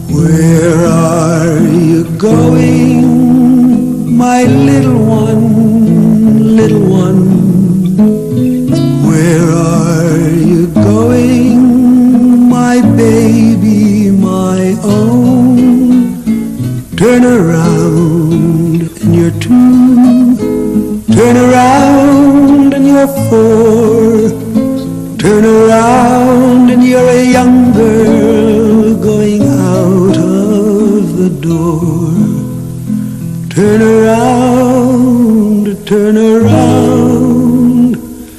Where are you going, my little one, little one? Where are you going, my baby, my own? Turn around and you're two, turn around and you're four, turn around and you're a young girl going out of the door. Turn around, turn around.